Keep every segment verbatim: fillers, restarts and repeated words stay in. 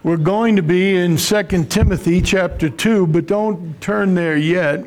We're going to be in Second Timothy chapter two, but don't turn there yet.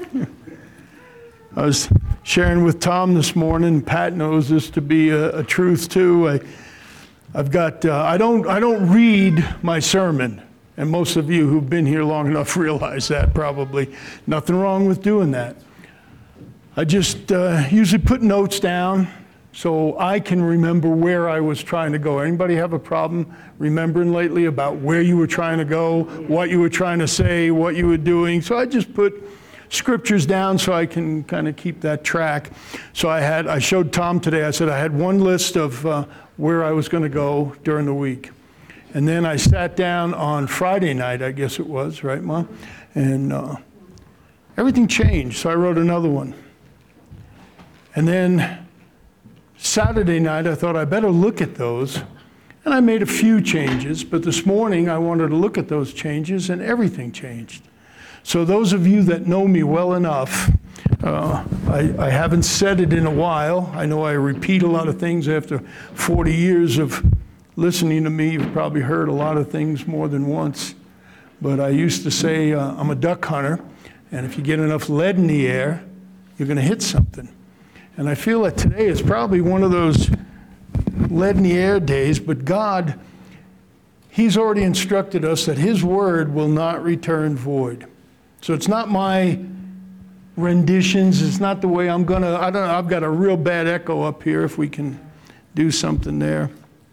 I was sharing with Tom this morning. Pat knows this to be a, a truth too. I, I've got. Uh, I don't. I don't read my sermon, and most of you who've been here long enough realize that probably. Nothing wrong with doing that. I just uh, usually put notes down so I can remember where I was trying to go. Anybody have a problem remembering lately about where you were trying to go, what you were trying to say, what you were doing? So I just put scriptures down so I can kind of keep that track. So I had, I showed Tom today, I said I had one list of uh, where I was going to go during the week. And then I sat down on Friday night, I guess it was, right, Mom? And uh, everything changed, so I wrote another one. And then Saturday night, I thought I better look at those. And I made a few changes, but this morning I wanted to look at those changes and everything changed. So those of you that know me well enough, uh, I, I haven't said it in a while. I know I repeat a lot of things after forty years of listening to me. You've probably heard a lot of things more than once. But I used to say uh, I'm a duck hunter, and if you get enough lead in the air, you're going to hit something. And I feel that today is probably one of those lead in the air days, but God, He's already instructed us that His word will not return void. So it's not my renditions, it's not the way I'm gonna, I don't know, I've got a real bad echo up here if we can do something there.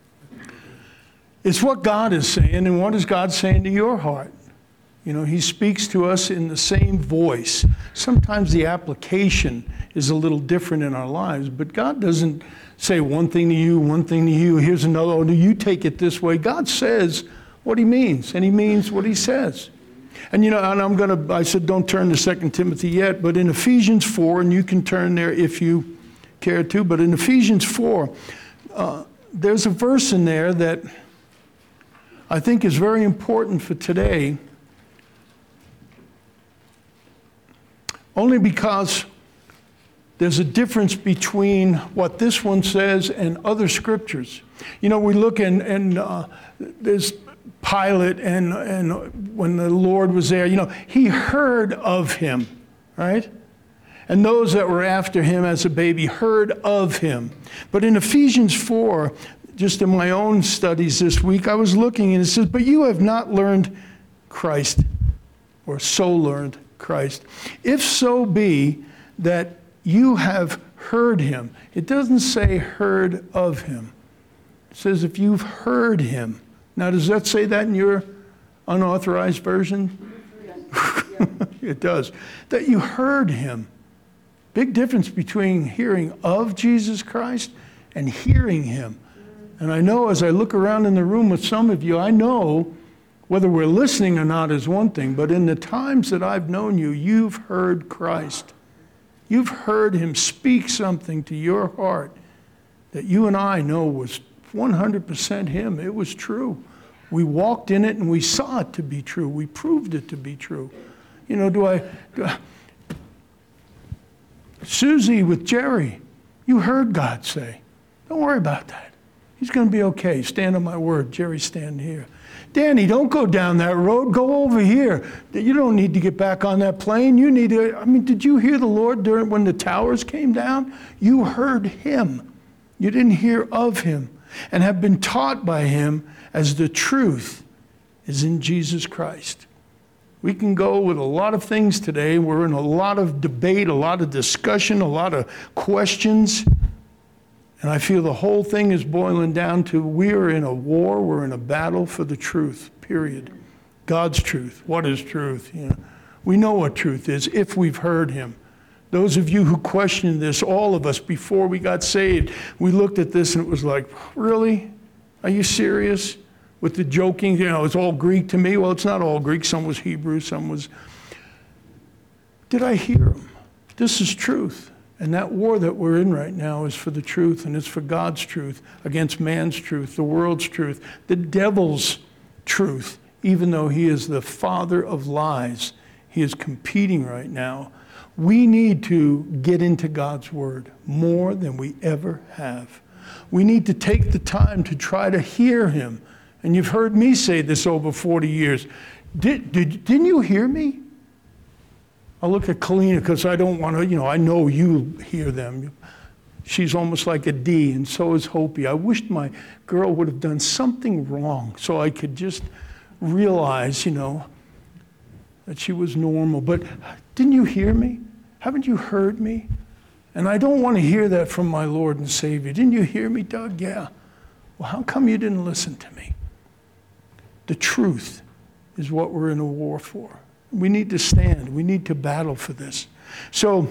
It's what God is saying, and what is God saying to your heart? You know, He speaks to us in the same voice. Sometimes the application is a little different in our lives, but God doesn't say one thing to you, one thing to you, here's another, oh, do you take it this way? God says what He means, and He means what He says. And you know, and I'm going to, I said don't turn to Second Timothy yet, but in Ephesians four, and you can turn there if you care to, but in Ephesians four, uh, there's a verse in there that I think is very important for today. Only because there's a difference between what this one says and other scriptures. You know, we look and, and uh, there's Pilate, and, and when the Lord was there, you know, he heard of him, right? And those that were after him as a baby heard of him. But in Ephesians four, just in my own studies this week, I was looking and it says, but you have not learned Christ, or so learned Christ, if so be that you have heard him. It doesn't say heard of him. It says if you've heard him. Now, does that say that in your unauthorized version? Yes. It does. That you heard him. Big difference between hearing of Jesus Christ and hearing him. And I know as I look around in the room with some of you, I know whether we're listening or not is one thing, but in the times that I've known you, you've heard Christ. You've heard him speak something to your heart that you and I know was one hundred percent him. It was true. We walked in it and we saw it to be true. We proved it to be true. You know, do I, do I Susie with Jerry, you heard God say, don't worry about that. He's going to be okay. Stand on my word. Jerry, stand here. Danny, don't go down that road. Go over here. You don't need to get back on that plane. You need to, I mean, did you hear the Lord during when the towers came down? You heard him. You didn't hear of him and have been taught by him as the truth is in Jesus Christ. We can go with a lot of things today. We're in a lot of debate, a lot of discussion, a lot of questions. And I feel the whole thing is boiling down to we are in a war, we're in a battle for the truth, period. God's truth. What is truth? You know, we know what truth is if we've heard him. Those of you who questioned this, all of us, before we got saved, we looked at this and it was like, really? Are you serious? With the joking, you know, it's all Greek to me. Well, it's not all Greek. Some was Hebrew, some was... Did I hear him? This is truth. And that war that we're in right now is for the truth, and it's for God's truth against man's truth, the world's truth, the devil's truth. Even though he is the father of lies, he is competing right now. We need to get into God's word more than we ever have. We need to take the time to try to hear him And you've heard me say this over forty years. Did, did, didn't you hear me? I look at Kalina because I don't want to, you know, I know you hear them. She's almost like a D, and so is Hopi. I wished my girl would have done something wrong so I could just realize, you know, that she was normal. But didn't you hear me? Haven't you heard me? And I don't want to hear that from my Lord and Savior. Didn't you hear me, Doug? Yeah. Well, how come you didn't listen to me? The truth is what we're in a war for. We need to stand. We need to battle for this. So,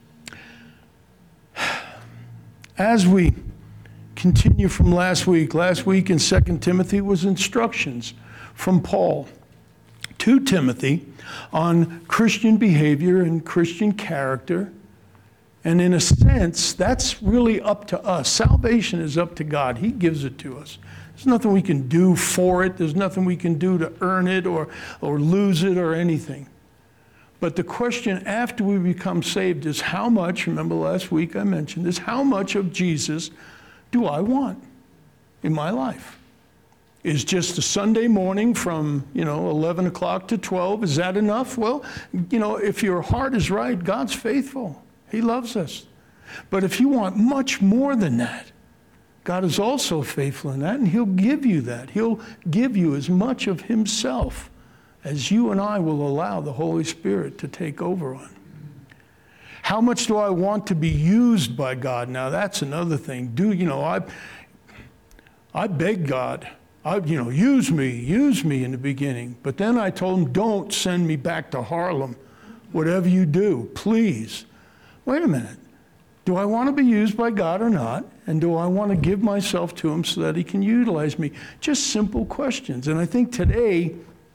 as we continue from last week, last week in Second Timothy was instructions from Paul to Timothy on Christian behavior and Christian character. And in a sense, that's really up to us. Salvation is up to God. He gives it to us. There's nothing we can do for it. There's nothing we can do to earn it or, or lose it or anything. But the question after we become saved is how much, remember last week I mentioned this, how much of Jesus do I want in my life? Is just a Sunday morning from, you know, eleven o'clock to twelve, is that enough? Well, you know, if your heart is right, God's faithful. He loves us. But if you want much more than that, God is also faithful in that, and he'll give you that. He'll give you as much of himself as you and I will allow the Holy Spirit to take over on. How much do I want to be used by God? Now, that's another thing. Do, you know, I, I begged God, I, you know, use me, use me in the beginning. But then I told him, don't send me back to Harlem. Whatever you do, please. Wait a minute. Do I want to be used by God or not? And do I want to give myself to him so that he can utilize me? Just simple questions. And I think today,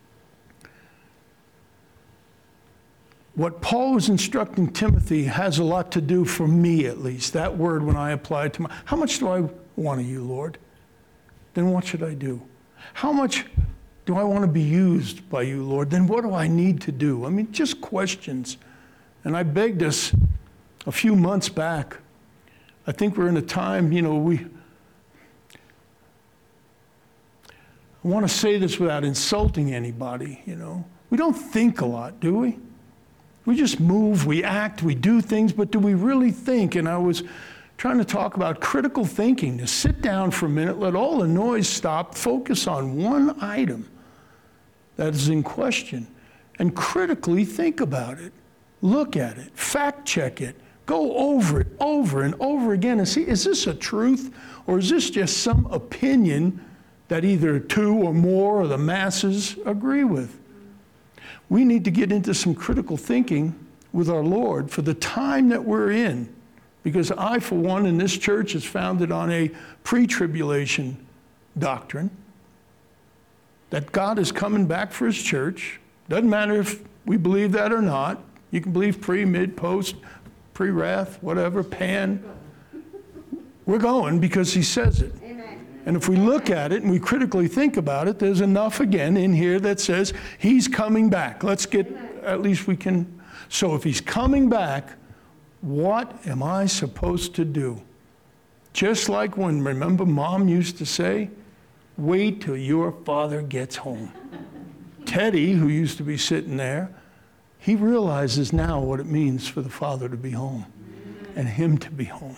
what Paul was instructing Timothy has a lot to do, for me at least. That word, when I apply it to my, how much do I want of you, Lord? Then what should I do? How much do I want to be used by you, Lord? Then what do I need to do? I mean, just questions. And I begged us a few months back. I think we're in a time, you know, we, I want to say this without insulting anybody, you know. We don't think a lot, do we? We just move, we act, we do things, but do we really think? And I was trying to talk about critical thinking, to sit down for a minute, let all the noise stop, focus on one item that is in question, and critically think about it. Look at it, fact check it, go over it over and over again and see, is this a truth or is this just some opinion that either two or more of the masses agree with? We need to get into some critical thinking with our Lord for the time that we're in, because I, for one, in this church is founded on a pre-tribulation doctrine that God is coming back for his church. Doesn't matter if we believe that or not. You can believe pre, mid, post, pre-wrath, whatever, pan. We're going because he says it. Amen. And if we look at it and we critically think about it, there's enough again in here that says he's coming back. Let's get, at least we can. So if he's coming back, what am I supposed to do? Just like when, remember, Mom used to say, wait till your father gets home. Teddy, who used to be sitting there, he realizes now what it means for the father to be home and him to be home.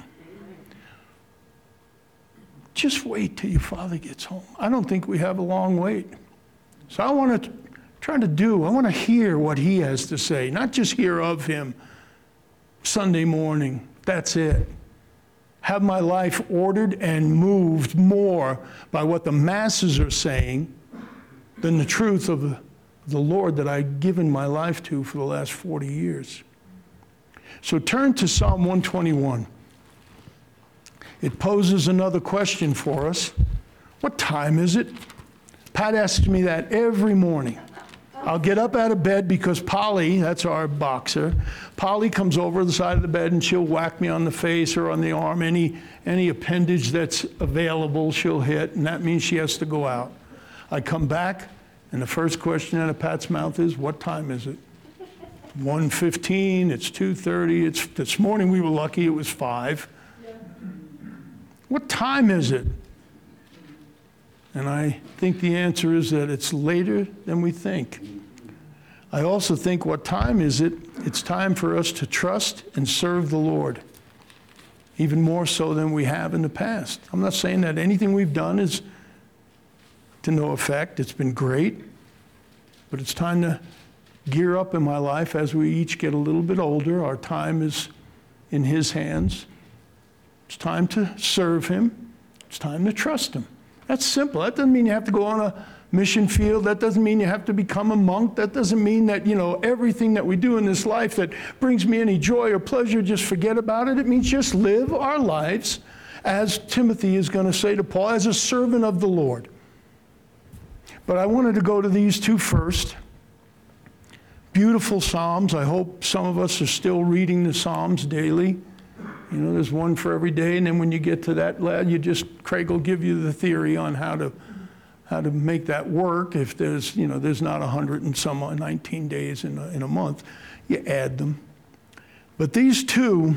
Just wait till your father gets home. I don't think we have a long wait. So I want to try to do, I want to hear what he has to say, not just hear of him Sunday morning. That's it. Have my life ordered and moved more by what the masses are saying than the truth of the the Lord that I've given my life to for the last forty years. So turn to Psalm one twenty-one. It poses another question for us. What time is it? Pat asks me that every morning. I'll get up out of bed because Polly, that's our boxer, Polly comes over the side of the bed and she'll whack me on the face or on the arm. Any, any appendage that's available, she'll hit, and that means she has to go out. I come back, and the first question out of Pat's mouth is, what time is it? one fifteen, it's two thirty, it's, this morning we were lucky it was five. Yeah. What time is it? And I think the answer is that it's later than we think. I also think, what time is it? It's time for us to trust and serve the Lord, even more so than we have in the past. I'm not saying that anything we've done is to no effect. It's been great. But it's time to gear up in my life as we each get a little bit older. Our time is in His hands. It's time to serve Him. It's time to trust Him. That's simple. That doesn't mean you have to go on a mission field. That doesn't mean you have to become a monk. That doesn't mean that, you know, everything that we do in this life that brings me any joy or pleasure, just forget about it. It means just live our lives, as Timothy is going to say to Paul, as a servant of the Lord. But I wanted to go to these two first. Beautiful Psalms. I hope some of us are still reading the Psalms daily. You know, there's one for every day, and then when you get to that, lad, you just, Craig will give you the theory on how to how to make that work. If there's, you know, there's not one hundred and some nineteen days in a, in a month, you add them. But these two,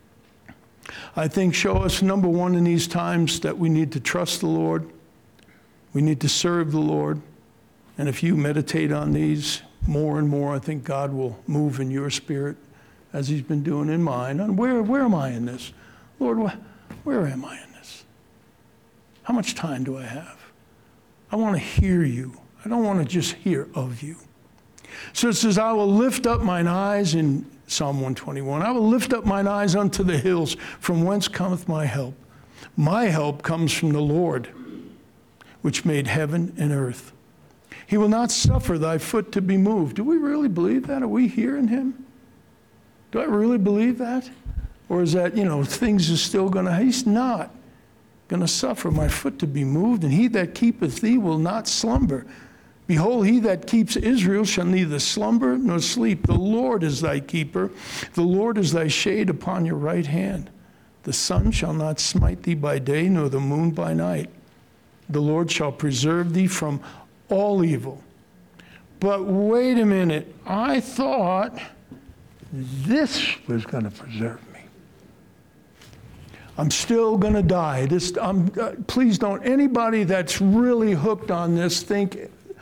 I think, show us, number one, in these times that we need to trust the Lord. We need to serve the Lord. And if you meditate on these more and more, I think God will move in your spirit, as He's been doing in mine. And where, where am I in this? Lord, wh- where am I in this? How much time do I have? I want to hear you. I don't want to just hear of you. So it says, I will lift up mine eyes in Psalm one twenty-one. I will lift up mine eyes unto the hills, from whence cometh my help. My help comes from the Lord, which made heaven and earth. He will not suffer thy foot to be moved. Do we really believe that? Are we hearing Him? Do I really believe that? Or is that, you know, things are still going to, He's not going to suffer my foot to be moved, and He that keepeth thee will not slumber. Behold, He that keeps Israel shall neither slumber nor sleep. The Lord is thy keeper. The Lord is thy shade upon your right hand. The sun shall not smite thee by day, nor the moon by night. The Lord shall preserve thee from all evil. But wait a minute, I thought this was going to preserve me. I'm still going to die. This, I'm, uh, please don't, anybody that's really hooked on this think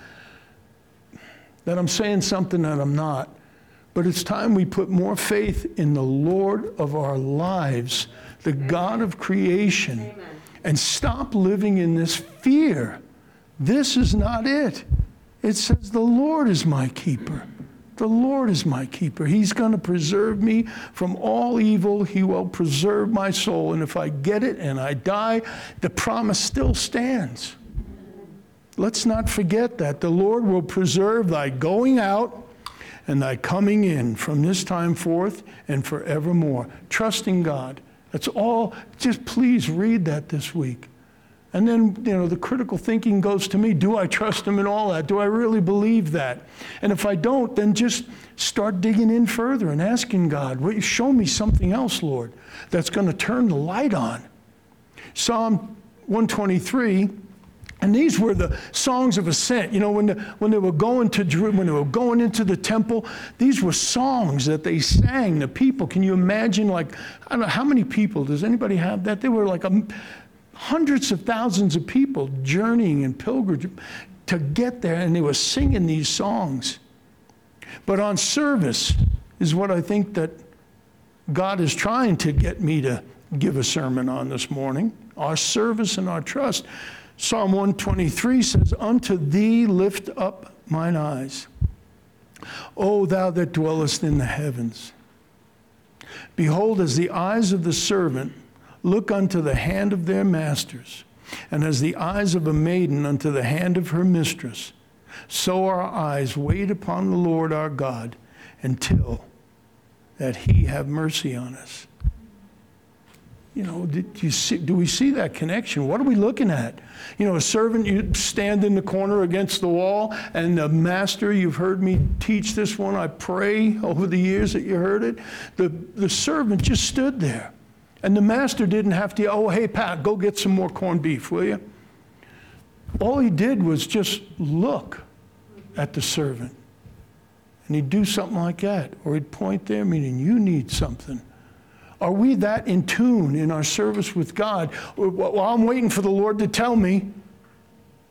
that I'm saying something that I'm not. But it's time we put more faith in the Lord of our lives, the God of creation, Amen. And stop living in this fear. This is not it. It says the Lord is my keeper. The Lord is my keeper. He's going to preserve me from all evil. He will preserve my soul. And if I get it and I die, the promise still stands. Let's not forget that. The Lord will preserve thy going out and thy coming in from this time forth and forevermore. Trusting God. That's all. Just please read that this week. And then, you know, the critical thinking goes to me. Do I trust Him in all that? Do I really believe that? And if I don't, then just start digging in further and asking God, will you show me something else, Lord, that's going to turn the light on? Psalm one twenty-three, and these were the songs of ascent. You know, when, the, when they were going to Jerusalem, when they were going into the temple, these were songs that they sang, the people. Can you imagine, like, I don't know, how many people? Does anybody have that? They were like a... hundreds of thousands of people journeying in pilgrimage to get there, and they were singing these songs. But on service is what I think that God is trying to get me to give a sermon on this morning. Our service and our trust. Psalm one twenty-three says, unto thee lift up mine eyes, O thou that dwellest in the heavens. Behold, as the eyes of the servant look unto the hand of their masters, and as the eyes of a maiden unto the hand of her mistress, so our eyes wait upon the Lord our God, until that He have mercy on us. You know, did you see, do we see that connection? What are we looking at? You know, a servant, you stand in the corner against the wall, and the master, you've heard me teach this one, I pray over the years that you heard it. The, the servant just stood there. And the master didn't have to, oh, hey, Pat, go get some more corned beef, will you? All he did was just look at the servant. And he'd do something like that. Or he'd point there, meaning you need something. Are we that in tune in our service with God? Well, I'm waiting for the Lord to tell me.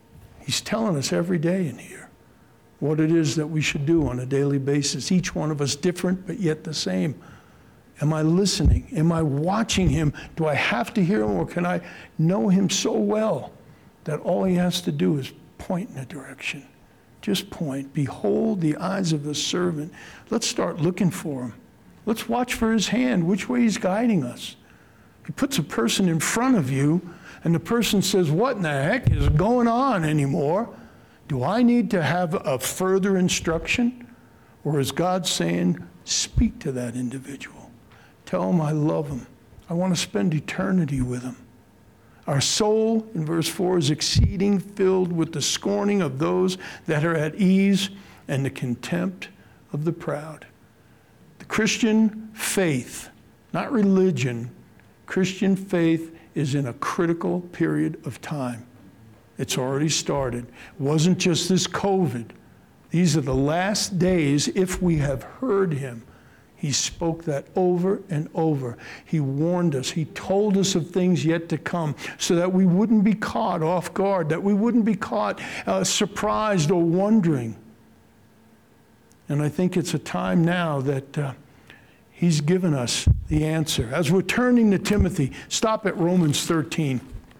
He's telling us every day in here what it is that we should do on a daily basis. Each one of us different, but yet the same. Am I listening? Am I watching him? Do I have to hear him, or can I know him so well that all he has to do is point in a direction? Just point. Behold the eyes of the servant. Let's start looking for him. Let's watch for his hand, which way he's guiding us. He puts a person in front of you, and the person says, what in the heck is going on anymore? Do I need to have a further instruction? Or is God saying, speak to that individual? Tell him I love him. I want to spend eternity with him. Our soul, in verse four, is exceeding filled with the scorning of those that are at ease and the contempt of the proud. The Christian faith, not religion, Christian faith is in a critical period of time. It's already started. It wasn't just this COVID. These are the last days if we have heard him. He spoke that over and over. He warned us. He told us of things yet to come so that we wouldn't be caught off guard, that we wouldn't be caught uh, surprised or wondering. And I think it's a time now that uh, he's given us the answer. As we're turning to Timothy, stop at Romans thirteen.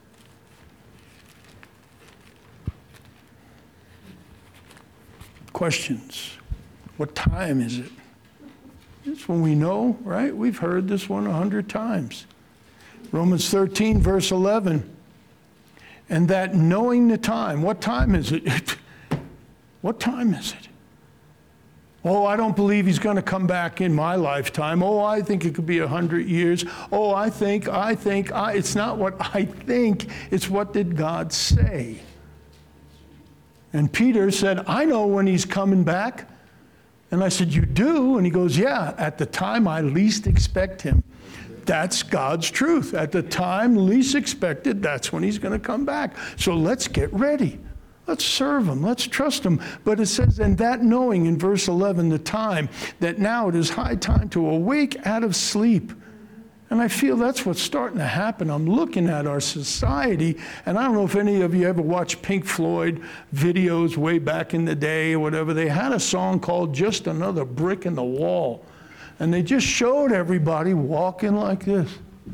Questions. What time is it? It's when we know, right? We've heard this one a hundred times. Romans thirteen, verse eleven. And that knowing the time. What time is it? What time is it? Oh, I don't believe he's going to come back in my lifetime. Oh, I think it could be a hundred years. Oh, I think, I think, I. It's not what I think. It's what did God say? And Peter said, I know when he's coming back. And I said, you do? And he goes, yeah, at the time I least expect him. That's God's truth. At the time least expected, that's when he's going to come back. So let's get ready. Let's serve him. Let's trust him. But it says, and that knowing in verse eleven, the time, that now it is high time to awake out of sleep. And I feel that's what's starting to happen. I'm looking at our society, and I don't know if any of you ever watched Pink Floyd videos way back in the day or whatever. They had a song called Just Another Brick in the Wall. And they just showed everybody walking like this.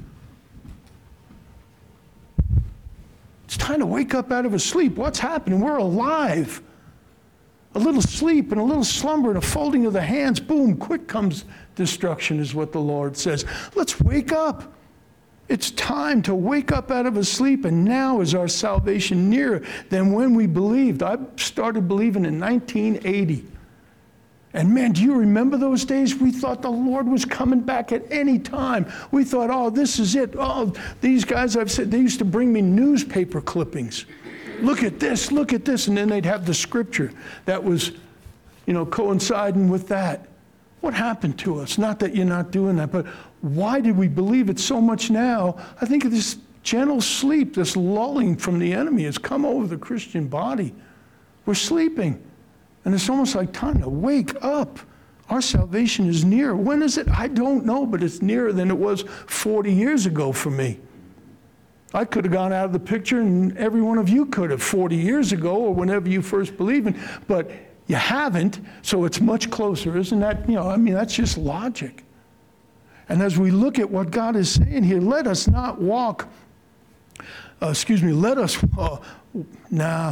It's time to wake up out of a sleep. What's happening? We're alive. A little sleep and a little slumber and a folding of the hands. Boom, quick comes destruction is what the Lord says. Let's wake up. It's time to wake up out of a sleep, and now is our salvation nearer than when we believed. I started believing in nineteen eighty. And man, do you remember those days? We thought the Lord was coming back at any time. We thought, oh, this is it. Oh, these guys, I've said, they used to bring me newspaper clippings. Look at this, look at this. And then they'd have the scripture that was, you know, coinciding with that. What happened to us? Not that you're not doing that, but why did we believe it so much now? I think this gentle sleep, this lulling from the enemy has come over the Christian body. We're sleeping. And it's almost like time to wake up. Our salvation is near. When is it? I don't know, but it's nearer than it was forty years ago for me. I could have gone out of the picture, and every one of you could have forty years ago or whenever you first believed in, but you haven't, so it's much closer. Isn't that, you know, I mean, that's just logic. And as we look at what God is saying here, let us not walk, uh, excuse me, let us, uh, nah.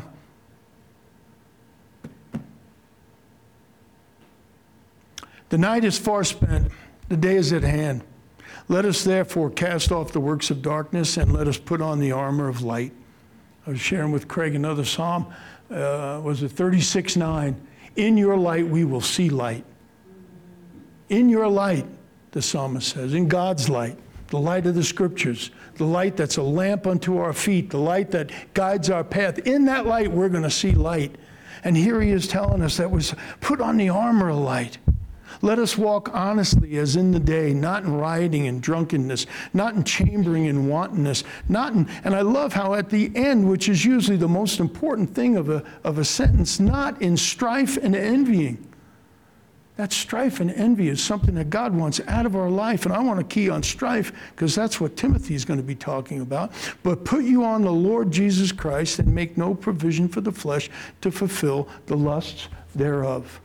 The night is far spent, the day is at hand. Let us therefore cast off the works of darkness and let us put on the armor of light. I was sharing with Craig another psalm, uh, was it thirty-six nine? In your light we will see light. In your light, the psalmist says, in God's light, the light of the scriptures, the light that's a lamp unto our feet, the light that guides our path. In that light we're going to see light. And here he is telling us that was put on the armor of light. Let us walk honestly as in the day, not in rioting and drunkenness, not in chambering and wantonness, not in, and I love how at the end, which is usually the most important thing of a, of a sentence, not in strife and envying. That strife and envy is something that God wants out of our life. And I want to key on strife because that's what Timothy is going to be talking about. But put you on the Lord Jesus Christ and make no provision for the flesh to fulfill the lusts thereof.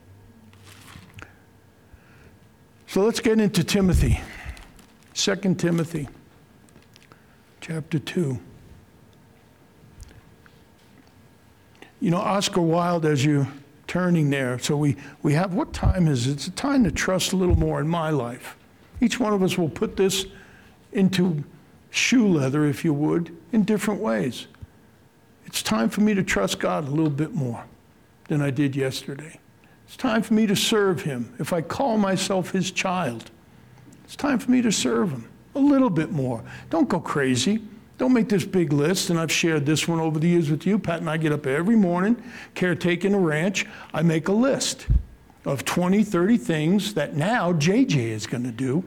So let's get into Timothy. Second Timothy, chapter two. You know, Oscar Wilde, as you turning there. So we, we have, what time is it? It's a time to trust a little more in my life. Each one of us will put this into shoe leather, if you would, in different ways. It's time for me to trust God a little bit more than I did yesterday. It's time for me to serve him. If I call myself his child, it's time for me to serve him a little bit more. Don't go crazy. Don't make this big list, and I've shared this one over the years with you. Pat and I get up every morning, caretaking a ranch. I make a list of twenty, thirty things that now J J is going to do.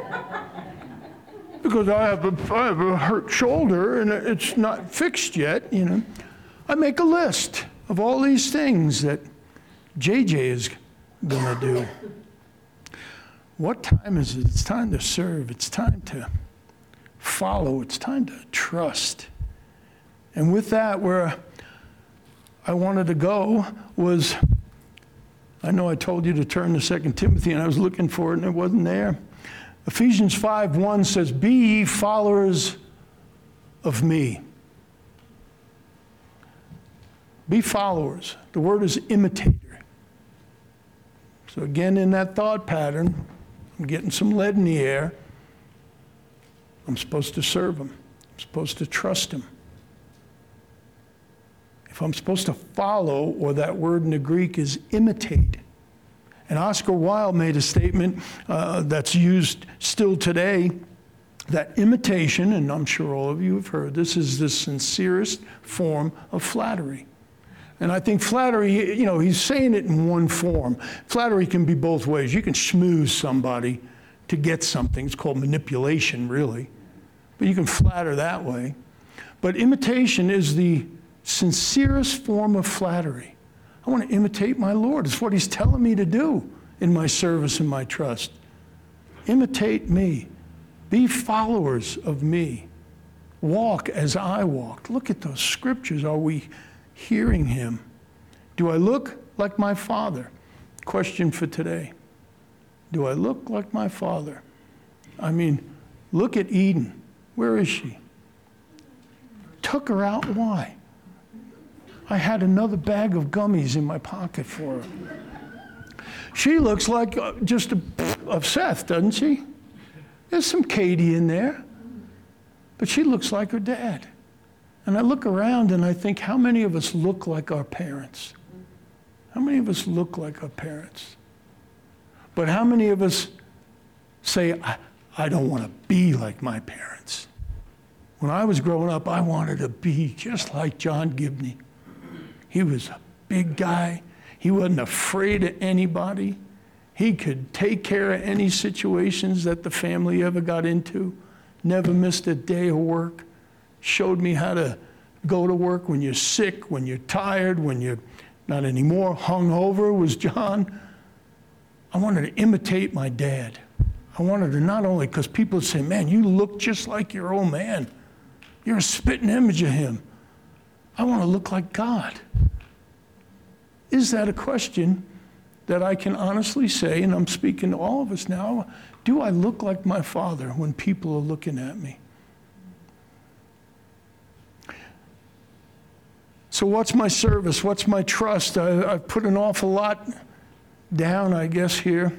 Because I have, a, I have a hurt shoulder, and it's not fixed yet, you know. I make a list of all these things that J J is going to do. What time is it? It's time to serve. It's time to follow. It's time to trust. And with that, where I wanted to go was, I know I told you to turn to Second Timothy, and I was looking for it, and it wasn't there. Ephesians five one says, be ye followers of me. Be followers. The word is imitator. So again, in that thought pattern, I'm getting some lead in the air. I'm supposed to serve him. I'm supposed to trust him. If I'm supposed to follow, or that word in the Greek is imitate. And Oscar Wilde made a statement uh, that's used still today, that imitation, and I'm sure all of you have heard this, is the sincerest form of flattery. And I think flattery, you know, he's saying it in one form. Flattery can be both ways. You can schmooze somebody to get something. It's called manipulation, really. But you can flatter that way. But imitation is the sincerest form of flattery. I want to imitate my Lord. It's what he's telling me to do in my service and my trust. Imitate me. Be followers of me. Walk as I walk. Look at those scriptures. Are we hearing him? Do I look like my Father? Question for today. Do I look like my Father? I mean, look at Eden. Where is she? Took her out. Why? I had another bag of gummies in my pocket for her. She looks like uh, just a, of Seth, doesn't she? There's some Katie in there, but she looks like her dad. And I look around and I think, how many of us look like our parents? How many of us look like our parents? But how many of us say, I, I don't want to be like my parents? When I was growing up, I wanted to be just like John Gibney. He was a big guy. He wasn't afraid of anybody. He could take care of any situations that the family ever got into. Never missed a day of work. Showed me how to go to work when you're sick, when you're tired, when you're not anymore hungover was John. I wanted to imitate my dad. I wanted to not only, because people would say, man, you look just like your old man. You're a spitting image of him. I want to look like God. Is that a question that I can honestly say, and I'm speaking to all of us now, do I look like my Father when people are looking at me? So what's my service? What's my trust? I, I've put an awful lot down, I guess, here.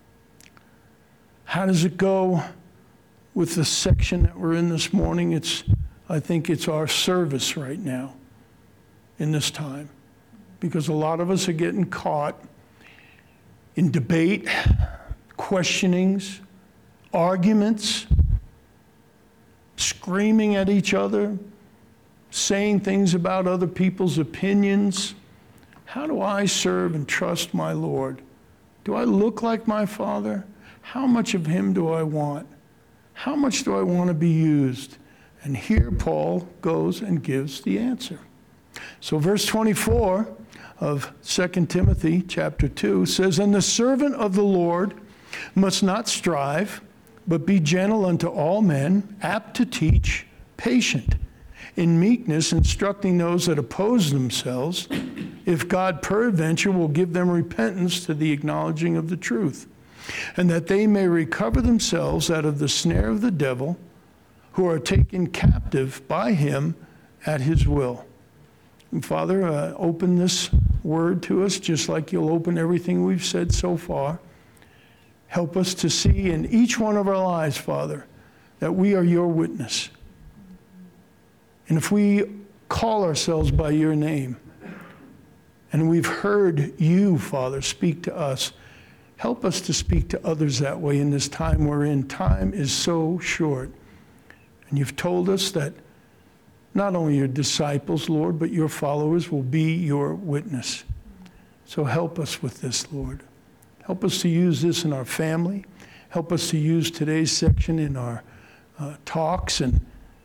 How does it go with the section that we're in this morning? It's, I think it's our service right now in this time, because a lot of us are getting caught in debate, questionings, arguments, screaming at each other, saying things about other people's opinions. How do I serve and trust my Lord? Do I look like my Father? How much of him do I want? How much do I want to be used? And here Paul goes and gives the answer. So verse twenty-four of Second Timothy chapter two says, "And the servant of the Lord must not strive, but be gentle unto all men, apt to teach, patient, in meekness, instructing those that oppose themselves, if God peradventure will give them repentance to the acknowledging of the truth, and that they may recover themselves out of the snare of the devil, who are taken captive by him at his will." And Father, uh, open this word to us just like you'll open everything we've said so far. Help us to see in each one of our lives, Father, that we are your witness. And if we call ourselves by your name, and we've heard you, Father, speak to us, help us to speak to others that way in this time we're in. Time is so short. And you've told us that not only your disciples, Lord, but your followers will be your witness. So help us with this, Lord. Help us to use this in our family. Help us to use today's section in our uh, talks and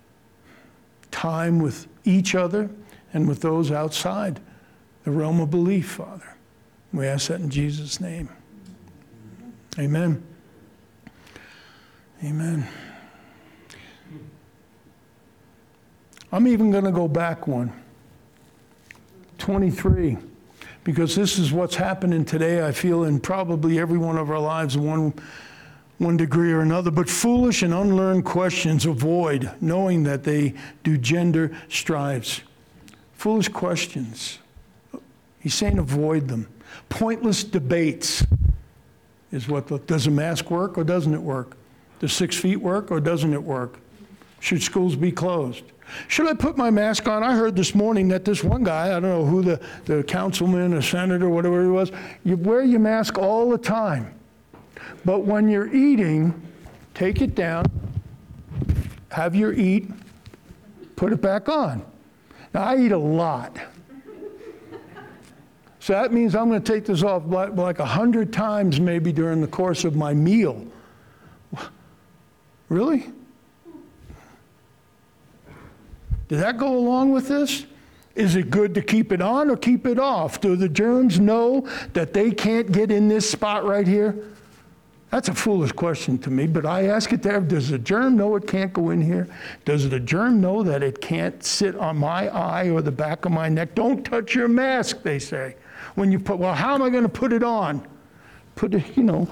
time with each other and with those outside the realm of belief, Father. We ask that in Jesus' name. Amen. Amen. I'm even going to go back one. twenty-three. Because this is what's happening today, I feel, in probably every one of our lives in one, one degree or another. "But foolish and unlearned questions avoid, knowing that they do gender strives." Foolish questions. He's saying avoid them. Pointless debates is what, the, does a mask work or doesn't it work? Does six feet work or doesn't it work? Should schools be closed? Should I put my mask on? I heard this morning that this one guy, I don't know who the, the councilman or senator, whatever he was, you wear your mask all the time. But when you're eating, take it down, have your eat, put it back on. Now, I eat a lot. So that means I'm going to take this off like, like a hundred times maybe during the course of my meal. Really? Did that go along with this? Is it good to keep it on or keep it off? Do the germs know that they can't get in this spot right here? That's a foolish question to me, but I ask it there. Does the germ know it can't go in here? Does the germ know that it can't sit on my eye or the back of my neck? Don't touch your mask, they say. When you put, well, how am I going to put it on? Put it, you know.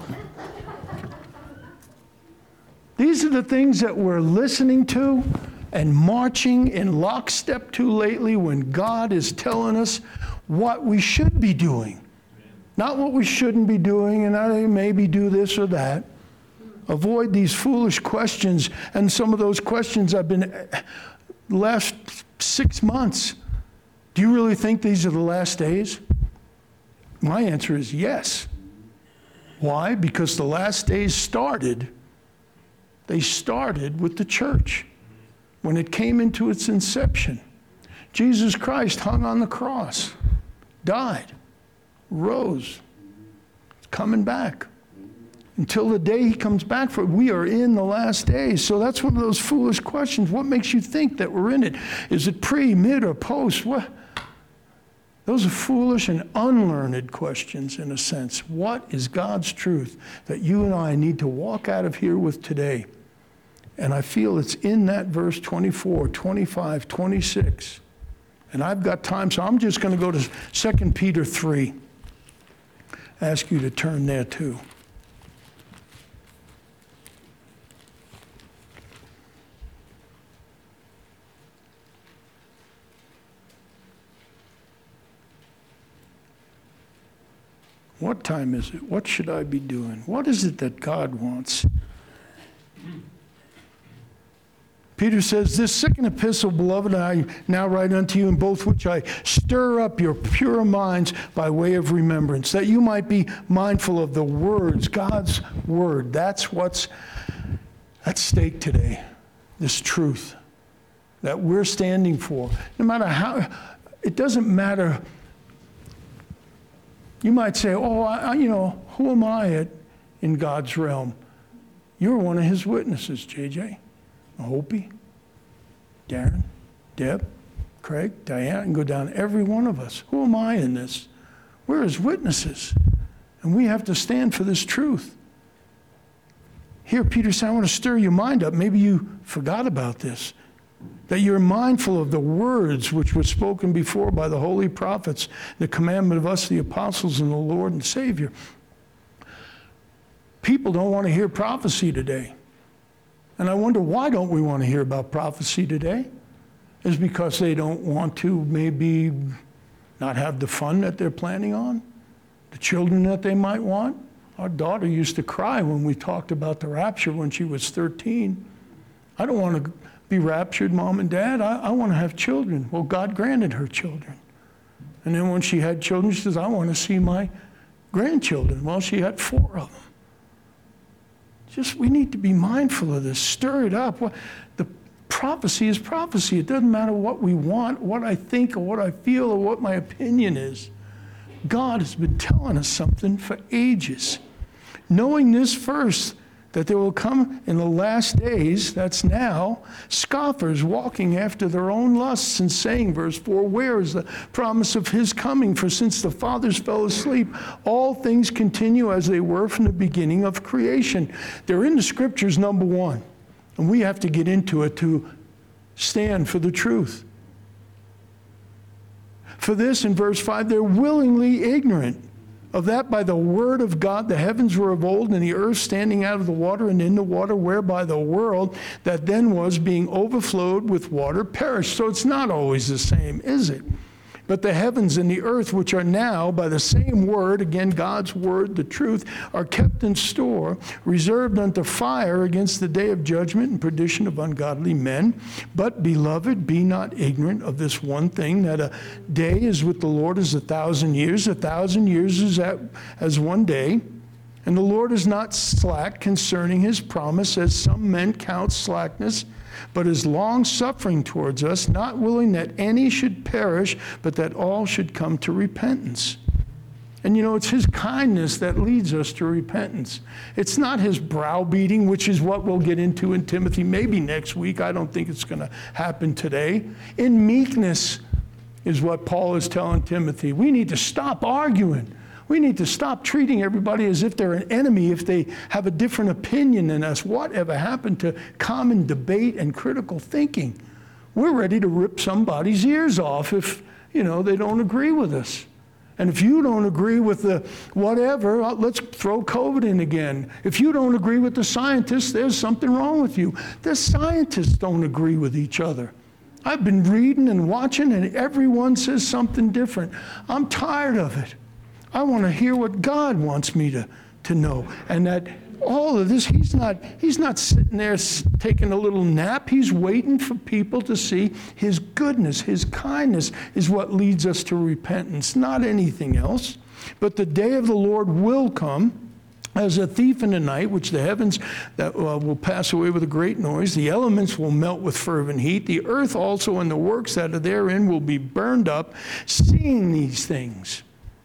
These are the things that we're listening to and marching in lockstep to lately when God is telling us what we should be doing. Not what we shouldn't be doing, and I maybe do this or that. Avoid these foolish questions. And some of those questions I've been last six months. Do you really think these are the last days? My answer is yes. Why? Because the last days started, they started with the church when it came into its inception. Jesus Christ hung on the cross, died, rose, coming back. Until the day he comes back for it, we are in the last days. So that's one of those foolish questions. What makes you think that we're in it? Is it pre, mid, or post? What? Those are foolish and unlearned questions in a sense. What is God's truth that you and I need to walk out of here with today? And I feel it's in that verse twenty-four, twenty-five, twenty-six. And I've got time, so I'm just going to go to Second Peter three. Ask you to turn there too. What time is it? What should I be doing? What is it that God wants? Peter says, "This second epistle, beloved, I now write unto you, in both which I stir up your pure minds by way of remembrance, that you might be mindful of the words," God's word. That's what's at stake today, this truth that we're standing for. No matter how, it doesn't matter. You might say, oh, I, you know, who am I at, in God's realm? You're one of his witnesses, J J. Hopi, Darren, Deb, Craig, Diane, and go down, every one of us. Who am I in this? We're his witnesses, and we have to stand for this truth. Here, Peter said, I want to stir your mind up. Maybe you forgot about this, that you're mindful of the words which were spoken before by the holy prophets, the commandment of us, the apostles, and the Lord and Savior. People don't want to hear prophecy today. And I wonder, why don't we want to hear about prophecy today? Is because they don't want to maybe not have the fun that they're planning on? The children that they might want? Our daughter used to cry when we talked about the rapture when she was thirteen. I don't want to be raptured, Mom and Dad. I, I want to have children. Well, God granted her children. And then when she had children, she says, I want to see my grandchildren. Well, she had four of them. Just, we need to be mindful of this. Stir it up. The prophecy is prophecy. It doesn't matter what we want, what I think, or what I feel, or what my opinion is. God has been telling us something for ages. Knowing this first, that there will come in the last days, that's now, scoffers walking after their own lusts and saying, verse four, where is the promise of his coming? For since the fathers fell asleep, all things continue as they were from the beginning of creation. They're in the scriptures, number one. And we have to get into it to stand for the truth. For this, in verse five, they're willingly ignorant of that by the word of God the heavens were of old, and the earth standing out of the water and in the water, whereby the world that then was being overflowed with water perished. So it's not always the same, is it? But the heavens and the earth, which are now by the same word, again God's word, the truth, are kept in store, reserved unto fire against the day of judgment and perdition of ungodly men. But, beloved, be not ignorant of this one thing, that a day is with the Lord as a thousand years, a thousand years is as one day. And the Lord is not slack concerning his promise, as some men count slackness, but is long-suffering towards us, not willing that any should perish, but that all should come to repentance. And you know, it's his kindness that leads us to repentance. It's not his browbeating, which is what we'll get into in Timothy maybe next week. I don't think it's going to happen today. In meekness is what Paul is telling Timothy. We need to stop arguing. We need to stop treating everybody as if they're an enemy if they have a different opinion than us. Whatever happened to common debate and critical thinking? We're ready to rip somebody's ears off if, you know, they don't agree with us. And if you don't agree with the whatever, let's throw COVID in again. If you don't agree with the scientists, there's something wrong with you. The scientists don't agree with each other. I've been reading and watching, and everyone says something different. I'm tired of it. I want to hear what God wants me to, to know. And that all of this, he's not, he's not sitting there taking a little nap. He's waiting for people to see his goodness, his kindness is what leads us to repentance, not anything else. But the day of the Lord will come as a thief in the night, which the heavens that uh, will pass away with a great noise. The elements will melt with fervent heat. The earth also and the works that are therein will be burned up. Seeing these things.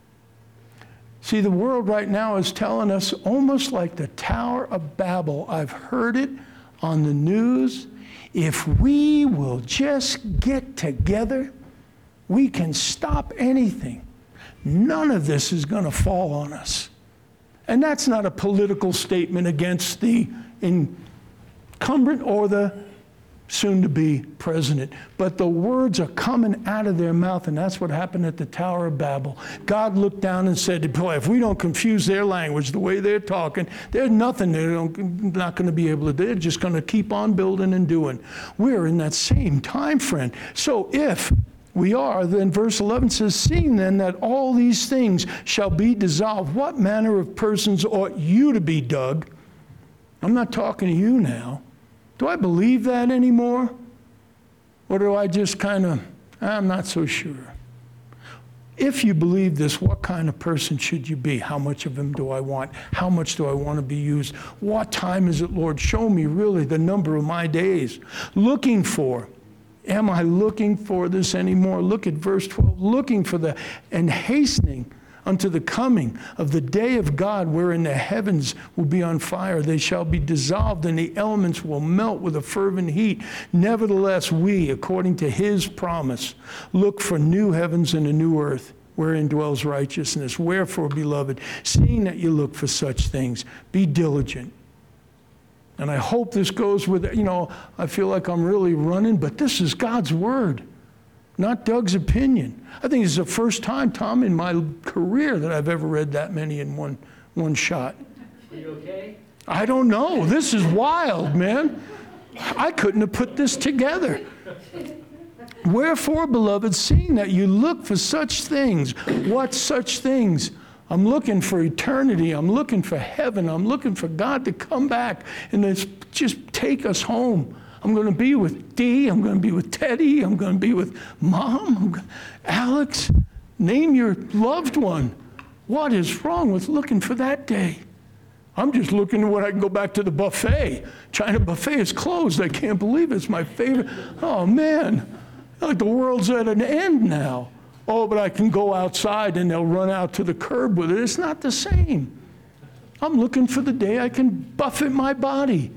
See, the world right now is telling us almost like the Tower of Babel. I've heard it on the news. If we will just get together, we can stop anything. None of this is going to fall on us. And that's not a political statement against the incumbent or the soon-to-be president. But the words are coming out of their mouth, and that's what happened at the Tower of Babel. God looked down and said, boy, if we don't confuse their language, the way they're talking, there's nothing they're not going to be able to do. They're just going to keep on building and doing. We're in that same time, friend. So if we are, then verse eleven says, seeing then that all these things shall be dissolved, what manner of persons ought you to be, Doug? I'm not talking to you now. Do I believe that anymore? Or do I just kind of, I'm not so sure. If you believe this, what kind of person should you be? How much of him do I want? How much do I want to be used? What time is it, Lord? Show me really the number of my days. Looking for. Am I looking for this anymore? Look at verse twelve. Looking for the and hastening unto the coming of the day of God, wherein the heavens will be on fire. They shall be dissolved, and the elements will melt with a fervent heat. Nevertheless, we, according to his promise, look for new heavens and a new earth, wherein dwells righteousness. Wherefore, beloved, seeing that you look for such things, be diligent. And I hope this goes with, you know, I feel like I'm really running, but this is God's word, not Doug's opinion. I think it's the first time, Tom, in my career that I've ever read that many in one, one shot. Are you okay? I don't know. This is wild, man. I couldn't have put this together. Wherefore, beloved, seeing that you look for such things, what such things? I'm looking for eternity. I'm looking for heaven. I'm looking for God to come back and just take us home. I'm going to be with Dee. I'm going to be with Teddy. I'm going to be with Mom. I'm go- Alex, name your loved one. What is wrong with looking for that day? I'm just looking at when I can go back to the buffet. China buffet is closed. I can't believe it. It's my favorite. Oh, man. Like the world's at an end now. Oh, but I can go outside and they'll run out to the curb with it. It's not the same. I'm looking for the day I can buffet my body.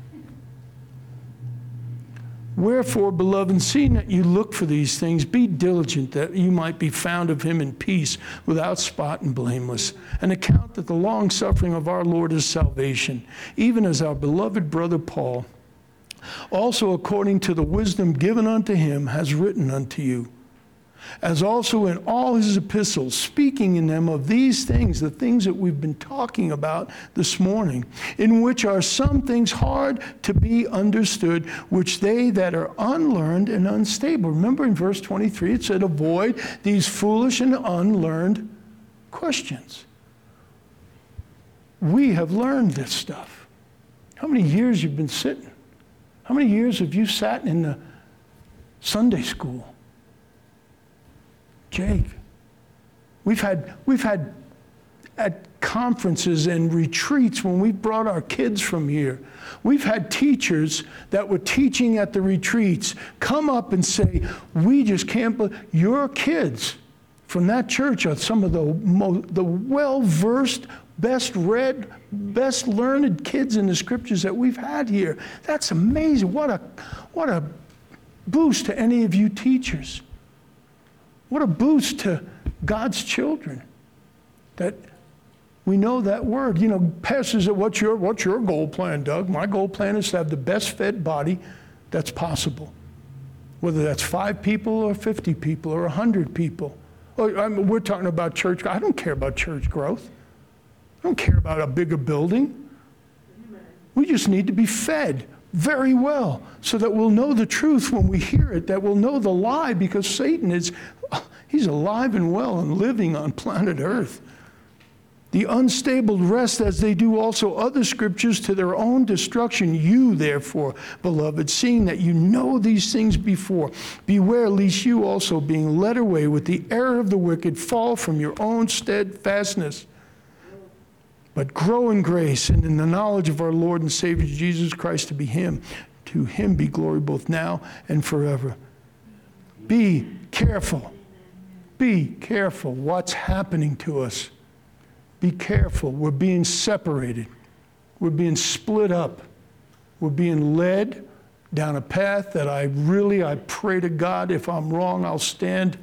Wherefore, beloved, seeing that you look for these things, be diligent that you might be found of him in peace, without spot and blameless, and account that the long suffering of our Lord is salvation, even as our beloved brother Paul, also according to the wisdom given unto him, has written unto you, as also in all his epistles, speaking in them of these things, the things that we've been talking about this morning, in which are some things hard to be understood, which they that are unlearned and unstable. Remember in verse twenty-three, it said, avoid these foolish and unlearned questions. We have learned this stuff. How many years you've been sitting? How many years have you sat in the Sunday school? Jake, we've had, we've had at conferences and retreats when we brought our kids from here, we've had teachers that were teaching at the retreats come up and say, we just can't believe your kids from that church are some of the, most, the well-versed, best read, best learned kids in the scriptures that we've had here. That's amazing. What a, what a boost to any of you teachers. What a boost to God's children that we know that word. You know, pastors, what's your, what's your goal plan, Doug? My goal plan is to have the best fed body that's possible. Whether that's five people or fifty people or one hundred people. Or, I mean, we're talking about church. I don't care about church growth. I don't care about a bigger building. We just need to be fed very well so that we'll know the truth when we hear it, that we'll know the lie, because Satan is, he's alive and well and living on planet Earth. The unstable rest as they do also other scriptures to their own destruction. You, therefore, beloved, seeing that you know these things before, beware lest you also, being led away with the error of the wicked, fall from your own steadfastness. But grow in grace and in the knowledge of our Lord and Savior Jesus Christ, to be him. To him be glory both now and forever. Be careful. Be careful what's happening to us. Be careful. We're being separated. We're being split up. We're being led down a path that I really, I pray to God, if I'm wrong, I'll stand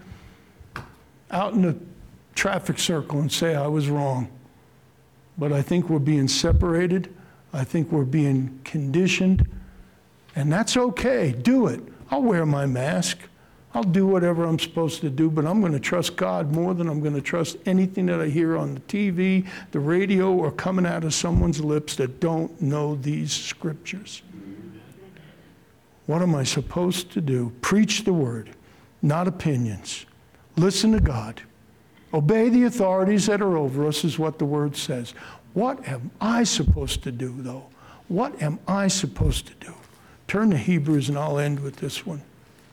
out in the traffic circle and say I was wrong. But I think we're being separated. I think we're being conditioned. And that's okay. Do it. I'll wear my mask. I'll do whatever I'm supposed to do, but I'm going to trust God more than I'm going to trust anything that I hear on the T V, the radio, or coming out of someone's lips that don't know these scriptures. What am I supposed to do? Preach the word, not opinions. Listen to God. Obey the authorities that are over us is what the word says. What am I supposed to do, though? What am I supposed to do? Turn to Hebrews, and I'll end with this one.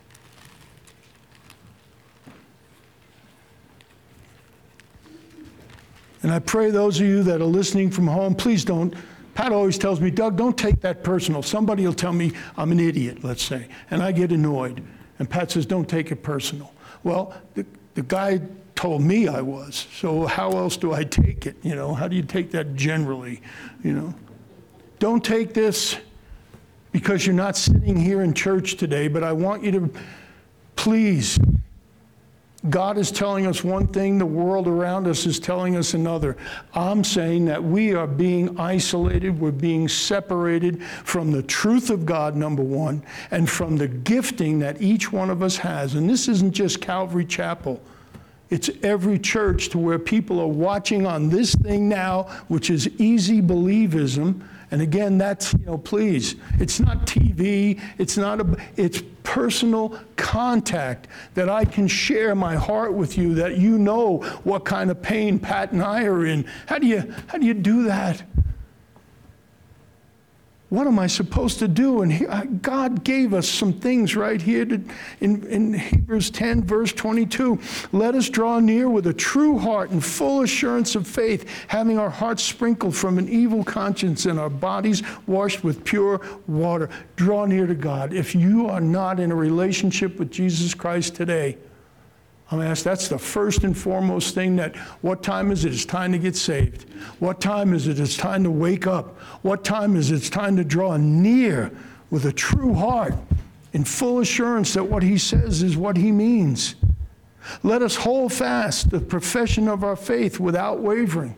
And I pray those of you that are listening from home, please don't. Pat always tells me, Doug, don't take that personal. Somebody will tell me I'm an idiot, let's say, and I get annoyed. And Pat says, don't take it personal. Well, the, the guy told me I was. So how else do I take it? You know, how do you take that generally? You know, don't take this because you're not sitting here in church today, but I want you to, please, God is telling us one thing, the world around us is telling us another. I'm saying that we are being isolated, we're being separated from the truth of God, number one, and from the gifting that each one of us has. And this isn't just Calvary Chapel. It's every church, to where people are watching on this thing now, which is easy believism. And again, that's, you know, please, it's not T V, it's not a, it's personal contact that I can share my heart with you, that you know what kind of pain Pat and I are in. How do you, how do you do that? What am I supposed to do? And he, God gave us some things right here to, in, in Hebrews ten, verse twenty-two. Let us draw near with a true heart and full assurance of faith, having our hearts sprinkled from an evil conscience and our bodies washed with pure water. Draw near to God. If you are not in a relationship with Jesus Christ today, I'm asked, that's the first and foremost thing. That what time is it? It's time to get saved. What time is it? It's time to wake up. What time is it? It's time to draw near with a true heart in full assurance that what he says is what he means. Let us hold fast the profession of our faith without wavering.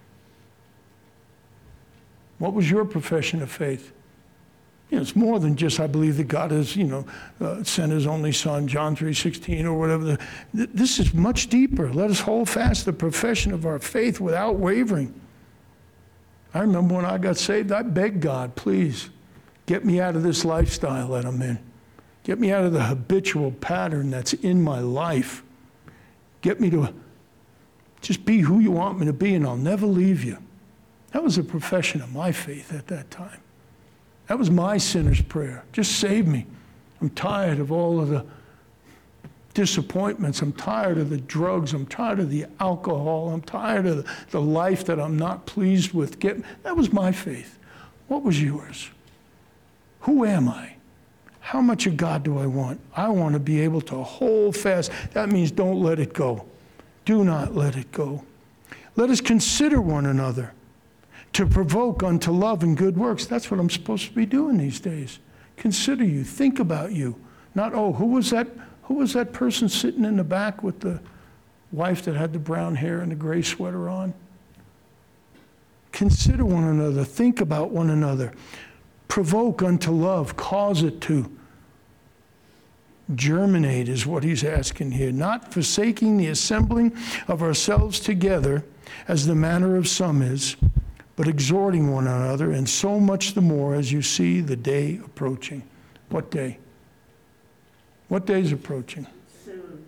What was your profession of faith? You know, it's more than just, I believe that God has, you know, uh, sent his only son, John three sixteen or whatever. The, th- this is much deeper. Let us hold fast the profession of our faith without wavering. I remember when I got saved, I begged God, please, get me out of this lifestyle that I'm in. Get me out of the habitual pattern that's in my life. Get me to just be who you want me to be, and I'll never leave you. That was a profession of my faith at that time. That was my sinner's prayer. Just save me. I'm tired of all of the disappointments. I'm tired of the drugs. I'm tired of the alcohol. I'm tired of the, the life that I'm not pleased with. Get, that was my faith. What was yours? Who am I? How much of God do I want? I want to be able to hold fast. That means don't let it go. Do not let it go. Let us consider one another, to provoke unto love and good works. That's what I'm supposed to be doing these days. Consider you, think about you. Not, oh, who was that, who was that person sitting in the back with the wife that had the brown hair and the gray sweater on? Consider one another, think about one another. Provoke unto love, cause it to germinate is what he's asking here. Not forsaking the assembling of ourselves together, as the manner of some is, but exhorting one another, and so much the more as you see the day approaching. What day? What day is approaching? Soon.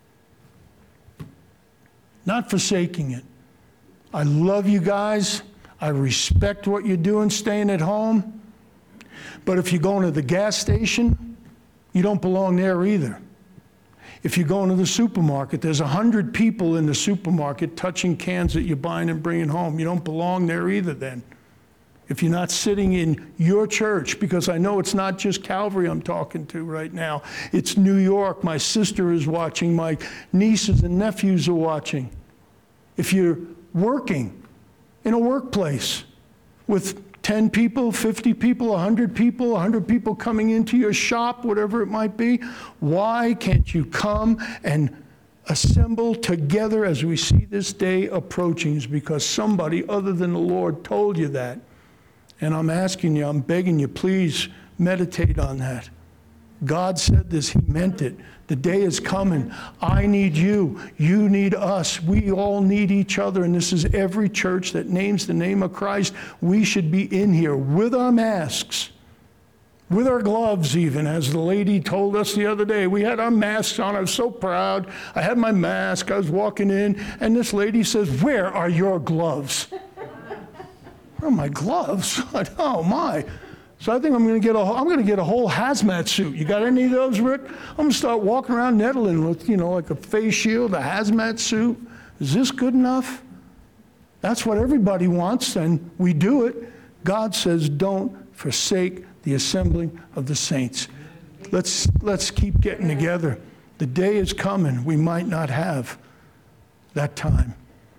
Not forsaking it. I love you guys. I respect what you're doing, staying at home. But if you're going to the gas station, you don't belong there either. If you're going to the supermarket, there's a hundred people in the supermarket touching cans that you're buying and bringing home. You don't belong there either then. If you're not sitting in your church, because I know it's not just Calvary I'm talking to right now. It's New York. My sister is watching. My nieces and nephews are watching. If you're working in a workplace with ten people, fifty people, one hundred people, one hundred people coming into your shop, whatever it might be, why can't you come and assemble together as we see this day approaching? It's because somebody other than the Lord told you that. And I'm asking you, I'm begging you, please meditate on that. God said this, he meant it. The day is coming. I need you. You need us. We all need each other. And this is every church that names the name of Christ. We should be in here with our masks, with our gloves even, as the lady told us the other day. We had our masks on. I was so proud. I had my mask. I was walking in, and this lady says, "Where are your gloves?" Where are my gloves? Oh, my. So I think I'm going to get a I'm going to get a whole hazmat suit. You got any of those, Rick? I'm going to start walking around Netherlands with, you know, like a face shield, a hazmat suit. Is this good enough? That's what everybody wants, and we do it. God says, don't forsake the assembling of the saints. Let's let's keep getting together. The day is coming we might not have that time.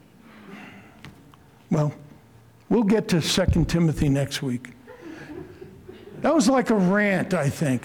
Well, we'll get to Second Timothy next week. That was like a rant, I think.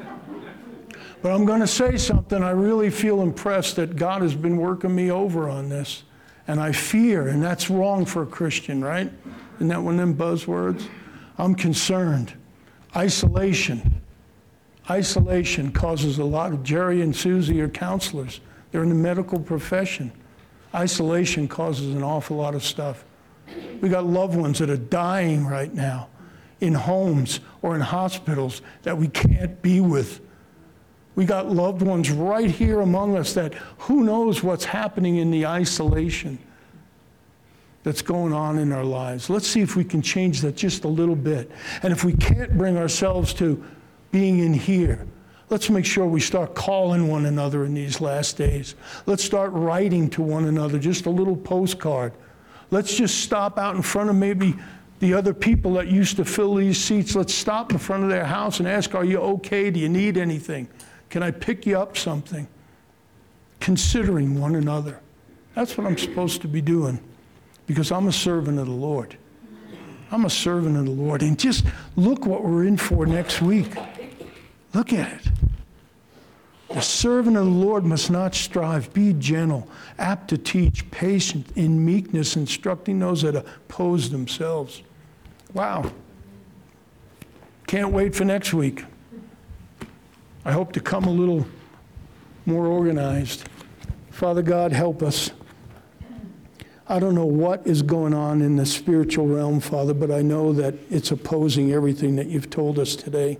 But I'm going to say something. I really feel impressed that God has been working me over on this. And I fear, and that's wrong for a Christian, right? Isn't that one of them buzzwords? I'm concerned. Isolation. Isolation causes a lot of, Jerry and Susie are counselors. They're in the medical profession. Isolation causes an awful lot of stuff. We got loved ones that are dying right now in homes or in hospitals that we can't be with. We got loved ones right here among us that who knows what's happening in the isolation that's going on in our lives. Let's see if we can change that just a little bit. And if we can't bring ourselves to being in here, let's make sure we start calling one another in these last days. Let's start writing to one another, just a little postcard. Let's just stop out in front of maybe the other people that used to fill these seats. Let's stop in front of their house and ask, are you okay? Do you need anything? Can I pick you up something? Considering one another. That's what I'm supposed to be doing, because I'm a servant of the Lord. I'm a servant of the Lord. And just look what we're in for next week. Look at it. The servant of the Lord must not strive, be gentle, apt to teach, patient, in meekness, instructing those that oppose themselves. Wow. Can't wait for next week. I hope to come a little more organized. Father God, help us. I don't know what is going on in the spiritual realm, Father, but I know that it's opposing everything that you've told us today.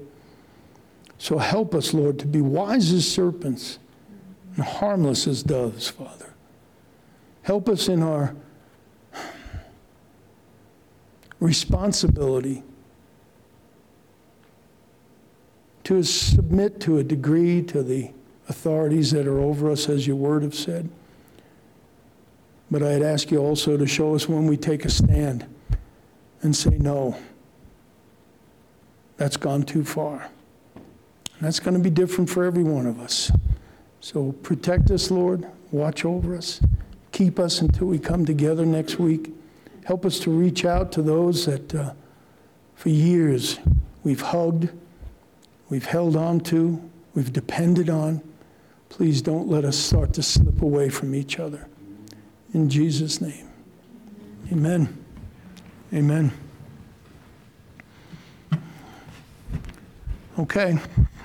So help us, Lord, to be wise as serpents and harmless as doves, Father. Help us in our responsibility to submit to a degree to the authorities that are over us, as your word have said. But I'd ask you also to show us when we take a stand and say, no, that's gone too far. And that's going to be different for every one of us. So protect us, Lord. Watch over us. Keep us until we come together next week. Help us to reach out to those that uh, for years we've hugged, we've held on to, we've depended on. Please don't let us start to slip away from each other. In Jesus' name, amen. Amen. Okay.